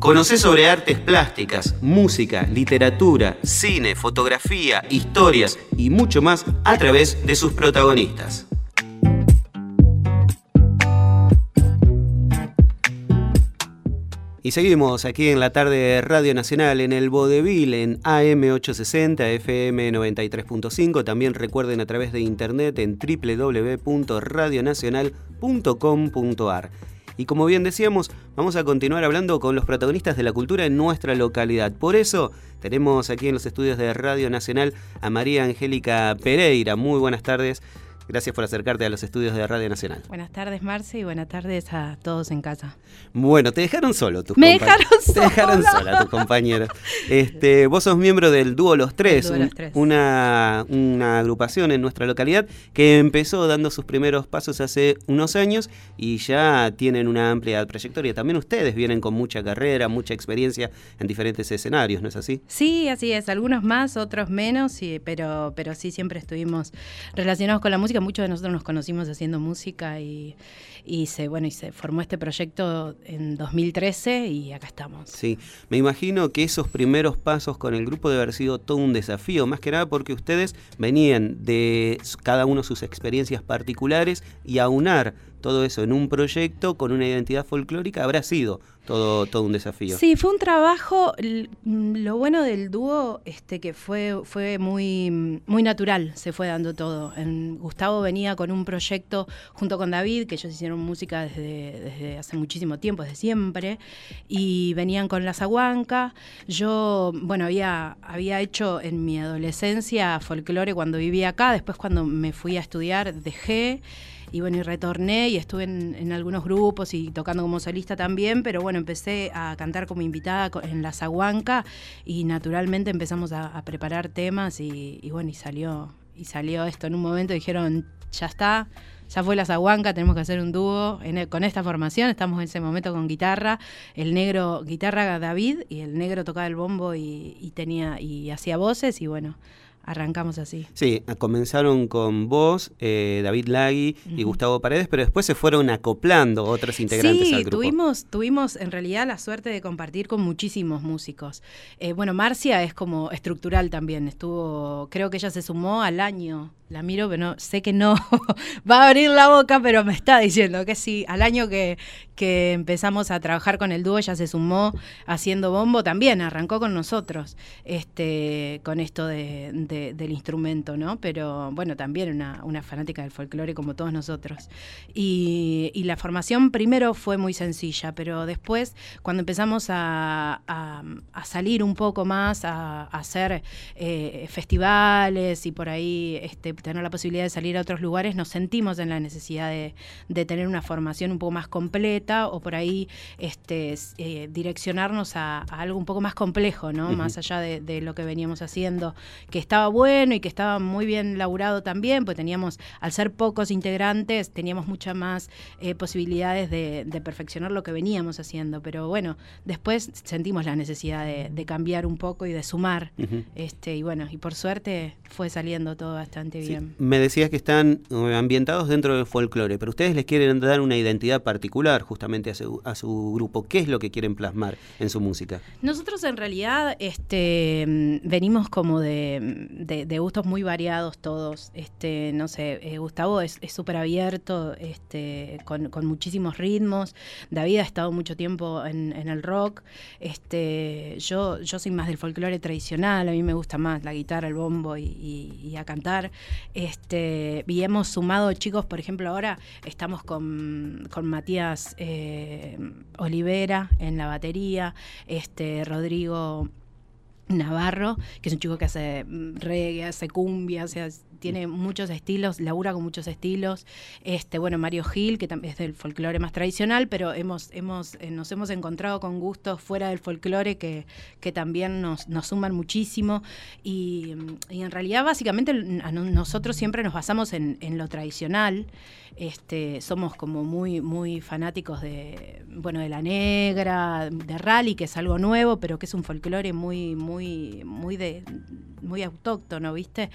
Conocé sobre artes plásticas, música, literatura, cine, fotografía, historias y mucho más a través de sus protagonistas. Y seguimos aquí en la tarde de Radio Nacional en el Vodevil en AM 860, FM 93.5. También recuerden a través de internet en www.radionacional.com.ar. Y como bien decíamos, vamos a continuar hablando con los protagonistas de la cultura en nuestra localidad. Por eso tenemos aquí en los estudios de Radio Nacional a María Angélica Pereira. Muy buenas tardes. Gracias por acercarte a los estudios de Radio Nacional. Buenas tardes, Marce, y buenas tardes a todos en casa. Bueno, te dejaron solo tus compañeros. Te dejaron sola tus compañeros. Vos sos miembro del Dúo Los Tres, una agrupación en nuestra localidad que empezó dando sus primeros pasos hace unos años y ya tienen una amplia trayectoria. También ustedes vienen con mucha carrera, mucha experiencia en diferentes escenarios, ¿no es así? Sí, así es. Algunos más, otros menos, pero sí siempre estuvimos relacionados con la música. Muchos de nosotros nos conocimos haciendo música y se formó este proyecto en 2013 y acá estamos. Sí, me imagino que esos primeros pasos con el grupo debe haber sido todo un desafío, más que nada porque ustedes venían de cada uno sus experiencias particulares y aunar todo eso en un proyecto con una identidad folclórica habrá sido todo un desafío. Sí, fue un trabajo. Lo bueno del dúo que fue muy, muy natural, se fue dando todo. Gustavo venía con un proyecto junto con David, que ellos hicieron música desde hace muchísimo tiempo, desde siempre, y venían con La Zaguanca. Yo, había hecho en mi adolescencia folclore cuando vivía acá, después cuando me fui a estudiar dejé. Y retorné y estuve en algunos grupos y tocando como solista también, pero empecé a cantar como invitada en La Zaguanca y naturalmente empezamos a preparar temas y salió esto. En un momento dijeron, ya está, ya fue La Zaguanca, tenemos que hacer un dúo con esta formación. Estamos en ese momento con guitarra, el negro, guitarra David, y el negro tocaba el bombo y hacía voces y arrancamos así. Sí, comenzaron con vos, David Lagui y Gustavo Paredes, pero después se fueron acoplando otros integrantes al grupo. Sí, tuvimos en realidad la suerte de compartir con muchísimos músicos. Marcia es como estructural también, creo que ella se sumó al año. La miro, pero sé que no va a abrir la boca, pero me está diciendo que sí. Al año que empezamos a trabajar con el dúo, ella se sumó haciendo bombo también, arrancó con nosotros, con esto del instrumento, ¿no? Pero también una fanática del folclore como todos nosotros. Y la formación primero fue muy sencilla, pero después, cuando empezamos a salir un poco más, a hacer festivales y por ahí tener la posibilidad de salir a otros lugares, nos sentimos en la necesidad de tener una formación un poco más completa o por ahí direccionarnos a algo un poco más complejo, ¿no? Uh-huh. Más allá de lo que veníamos haciendo, que estaba bueno y que estaba muy bien laburado también, pues al ser pocos integrantes, teníamos muchas más posibilidades de perfeccionar lo que veníamos haciendo, pero después sentimos la necesidad de cambiar un poco y de sumar, uh-huh. Y por suerte fue saliendo todo bastante bien. Sí, me decías que están ambientados dentro del folclore, pero ustedes les quieren dar una identidad particular justamente a su grupo. ¿Qué es lo que quieren plasmar en su música? Nosotros en realidad venimos como de gustos muy variados todos. Gustavo es súper abierto, con muchísimos ritmos. David ha estado mucho tiempo en el rock. Yo soy más del folclore tradicional, a mí me gusta más la guitarra, el bombo y a cantar. Y hemos sumado chicos, por ejemplo, ahora estamos con Matías Olivera en la batería, Rodrigo Navarro, que es un chico que hace reggae, hace cumbia, tiene muchos estilos, labura con muchos estilos. Mario Gil, que también es del folclore más tradicional, pero nos hemos encontrado con gustos fuera del folclore que también nos suman muchísimo. Y en realidad, básicamente, nosotros siempre nos basamos en lo tradicional. Somos como muy, muy fanáticos de la negra, de rally, que es algo nuevo, pero que es un folclore muy, muy muy autóctono, ¿viste?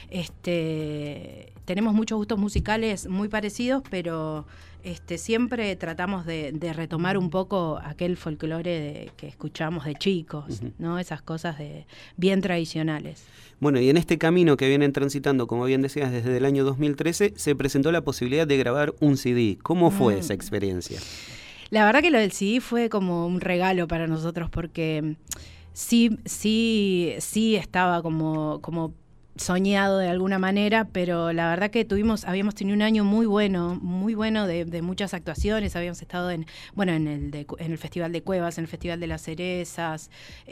Tenemos muchos gustos musicales muy parecidos, pero siempre tratamos de retomar un poco aquel folclore que escuchamos de chicos, ¿no? Esas cosas bien tradicionales. Bueno, y en este camino que vienen transitando, como bien decías, desde el año 2013, se presentó la posibilidad de grabar un CD. ¿Cómo fue esa experiencia? La verdad que lo del CD fue como un regalo para nosotros, porque sí estaba como soñado de alguna manera, pero la verdad que habíamos tenido un año muy bueno de muchas actuaciones. Habíamos estado en el Festival de Cuevas, en el Festival de las Cerezas,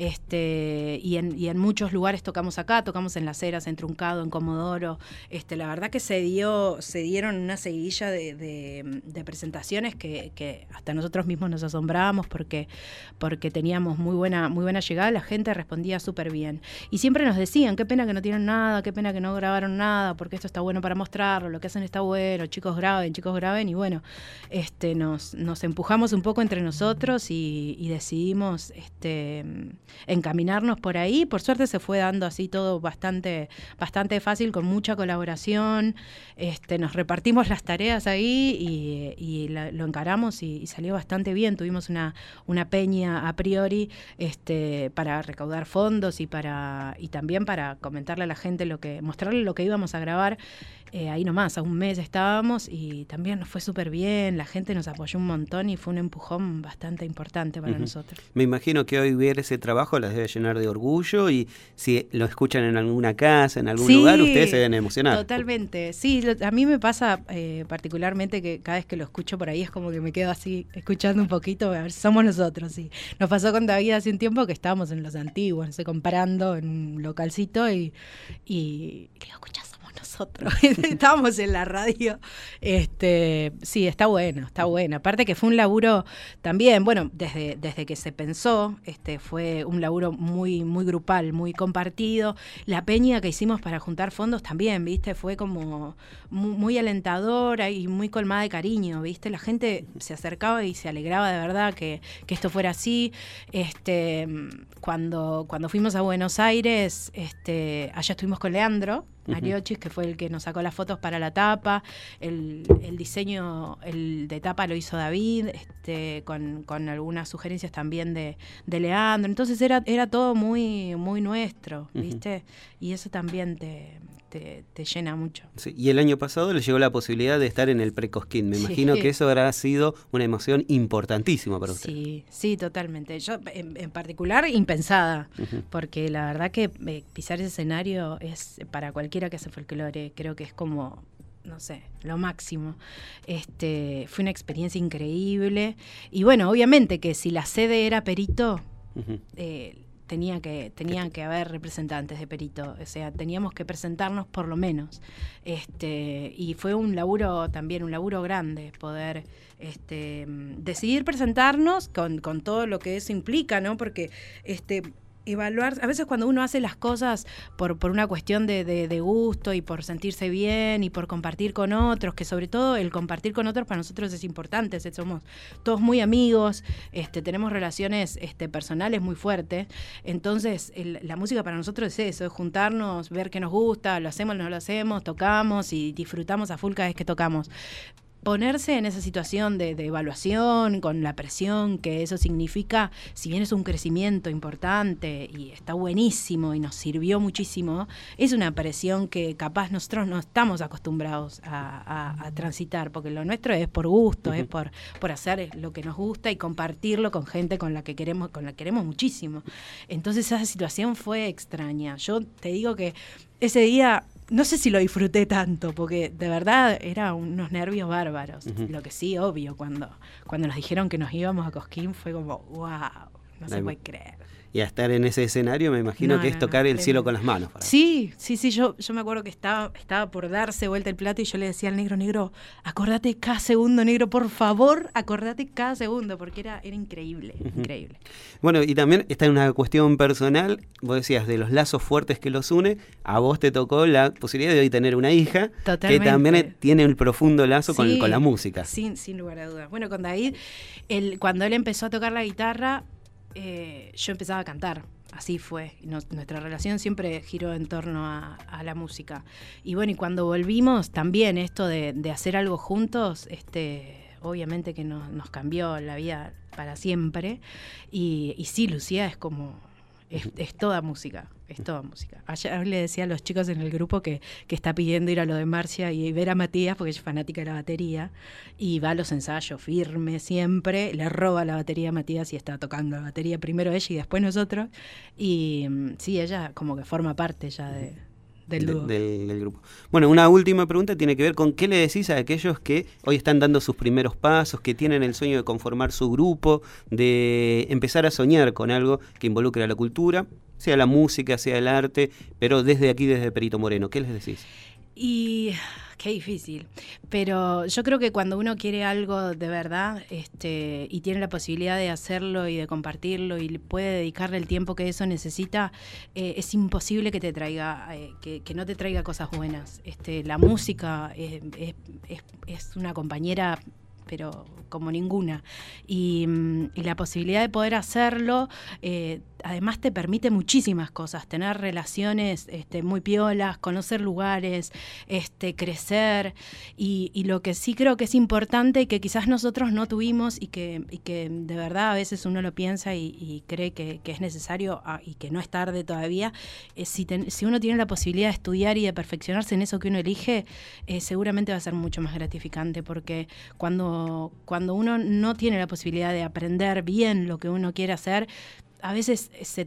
y en muchos lugares tocamos en Las Heras, en Truncado, en Comodoro. La verdad que se dieron una seguidilla de presentaciones que hasta nosotros mismos nos asombrábamos porque teníamos muy buena llegada, la gente respondía súper bien. Y siempre nos decían, qué pena que no tienen nada, qué pena que no grabaron nada, porque esto está bueno para mostrarlo, lo que hacen está bueno, chicos graben, y bueno, nos empujamos un poco entre nosotros y decidimos encaminarnos por ahí. Por suerte se fue dando así todo bastante fácil, con mucha colaboración, nos repartimos las tareas ahí y lo encaramos y salió bastante bien. Tuvimos una peña a priori para recaudar fondos y también para comentarle a la gente mostrarle lo que íbamos a grabar. Ahí nomás, a un mes estábamos y también nos fue súper bien, la gente nos apoyó un montón y fue un empujón bastante importante para nosotros. Me imagino que hoy ver ese trabajo las debe llenar de orgullo, y si lo escuchan en alguna casa, en algún lugar, ustedes se deben emocionar. Totalmente, sí, a mí me pasa particularmente que cada vez que lo escucho por ahí es como que me quedo así escuchando un poquito, a ver, somos nosotros, sí. Nos pasó con David hace un tiempo que estábamos en Los Antiguos, no sé, comparando en un localcito y lo escuchás, nosotros. Estábamos en la radio. Sí, está bueno. Aparte que fue un laburo también, bueno, desde que se pensó, fue un laburo muy grupal, muy compartido. La peña que hicimos para juntar fondos también, ¿viste? Fue como muy alentadora y muy colmada de cariño, ¿viste? La gente se acercaba y se alegraba de verdad que esto fuera así. Cuando fuimos a Buenos Aires, allá estuvimos con Leandro Ariochis, que fue el que nos sacó las fotos para la tapa. El diseño de tapa lo hizo David, con algunas sugerencias también de Leandro. Entonces era todo muy nuestro, ¿viste? Y eso también te llena mucho. Sí, y el año pasado les llegó la posibilidad de estar en el Pre-Cosquín. Me imagino que eso habrá sido una emoción importantísima para usted. Sí, totalmente. Yo, en particular, impensada, porque la verdad que pisar ese escenario es, para cualquiera que hace folclore, creo que es como, no sé, lo máximo. Fue una experiencia increíble. Y bueno, obviamente que si la sede era Perito, tenían que haber representantes de Perito, o sea, teníamos que presentarnos por lo menos. Y fue un laburo grande poder decidir presentarnos con todo lo que eso implica, ¿no? Porque evaluar, a veces cuando uno hace las cosas por una cuestión de gusto y por sentirse bien y por compartir con otros, que sobre todo el compartir con otros para nosotros es importante, somos todos muy amigos, tenemos relaciones personales muy fuertes, entonces la música para nosotros es eso, es juntarnos, ver qué nos gusta, lo hacemos, no lo hacemos, tocamos y disfrutamos a full cada vez que tocamos. Ponerse en esa situación de evaluación, con la presión que eso significa, si bien es un crecimiento importante y está buenísimo y nos sirvió muchísimo, es una presión que capaz nosotros no estamos acostumbrados a transitar, porque lo nuestro es por gusto, es por hacer lo que nos gusta y compartirlo con gente con la que queremos muchísimo. Entonces esa situación fue extraña. Yo te digo que ese día no sé si lo disfruté tanto, porque de verdad era unos nervios bárbaros. Lo que sí, obvio, cuando nos dijeron que nos íbamos a Cosquín fue como, wow, no se puede creer. Y a estar en ese escenario me imagino que es tocar el cielo con las manos. Sí, yo me acuerdo que estaba por darse vuelta el plato y yo le decía al negro, acordate cada segundo, negro, por favor, acordate cada segundo, porque era increíble, increíble. Bueno, y también está en una cuestión personal, vos decías, de los lazos fuertes que los une, a vos te tocó la posibilidad de hoy tener una hija. Totalmente. Que también tiene un profundo lazo con la música. Sin lugar a dudas. Bueno, con David, cuando él empezó a tocar la guitarra, yo empezaba a cantar. así fue. Nuestra relación siempre giró en torno a la música. Y bueno, y cuando volvimos también esto de hacer algo juntos, obviamente que nos cambió la vida para siempre. Y sí, Lucía es como... Es toda música, es toda música. Ayer le decía a los chicos en el grupo que está pidiendo ir a lo de Marcia y ver a Matías, porque ella es fanática de la batería, y va a los ensayos firme siempre, le roba la batería a Matías y está tocando la batería primero ella y después nosotros. Y sí, ella como que forma parte ya del dúo. Del grupo. Bueno, una última pregunta tiene que ver con qué le decís a aquellos que hoy están dando sus primeros pasos, que tienen el sueño de conformar su grupo, de empezar a soñar con algo que involucre a la cultura, sea la música, sea el arte, pero desde aquí, desde Perito Moreno. ¿Qué les decís? Y qué difícil, pero yo creo que cuando uno quiere algo de verdad y tiene la posibilidad de hacerlo y de compartirlo y puede dedicarle el tiempo que eso necesita, es imposible que te traiga, que no te traiga cosas buenas. La música es una compañera, pero como ninguna, y la posibilidad de poder hacerlo además te permite muchísimas cosas, tener relaciones muy piolas, conocer lugares, crecer, y lo que sí creo que es importante, que quizás nosotros no tuvimos y que de verdad a veces uno lo piensa y cree que es necesario y que no es tarde todavía, si uno tiene la posibilidad de estudiar y de perfeccionarse en eso que uno elige, seguramente va a ser mucho más gratificante, porque cuando uno no tiene la posibilidad de aprender bien lo que uno quiere hacer, a veces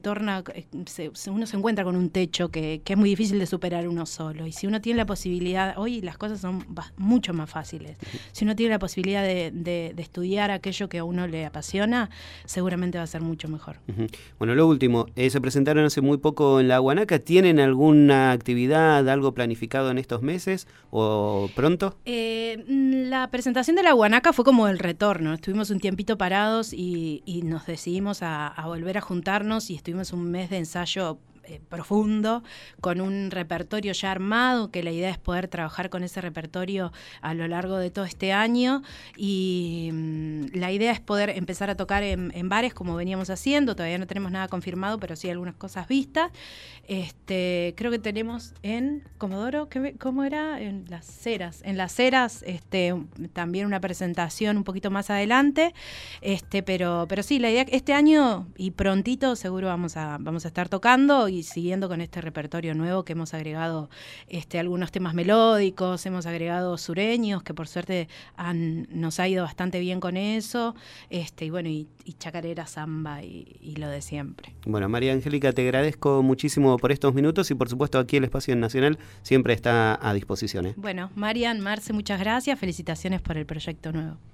uno se encuentra con un techo que es muy difícil de superar uno solo. Y si uno tiene la posibilidad, hoy las cosas son mucho más fáciles. Si uno tiene la posibilidad de estudiar aquello que a uno le apasiona, seguramente va a ser mucho mejor. Uh-huh. Bueno, lo último, se presentaron hace muy poco en La Guanaca. ¿Tienen alguna actividad, algo planificado en estos meses o pronto? La presentación de La Guanaca fue como el retorno. Estuvimos un tiempito parados y nos decidimos a volver a juntarnos y estuvimos un mes de ensayo profundo, con un repertorio ya armado, que la idea es poder trabajar con ese repertorio a lo largo de todo este año, y la idea es poder empezar a tocar en bares como veníamos haciendo. Todavía no tenemos nada confirmado, pero sí algunas cosas vistas. Creo que tenemos en Comodoro, ¿cómo era? En Las Heras, también una presentación un poquito más adelante, pero sí, la idea este año y prontito seguro vamos a estar tocando y siguiendo con este repertorio nuevo, que hemos agregado algunos temas melódicos, hemos agregado sureños, que por suerte nos ha ido bastante bien con eso, y bueno, y chacarera, samba y lo de siempre. Bueno, María Angélica, te agradezco muchísimo por estos minutos y por supuesto aquí el Espacio Nacional siempre está a disposición. Bueno, Marian, Marce, muchas gracias, felicitaciones por el proyecto nuevo.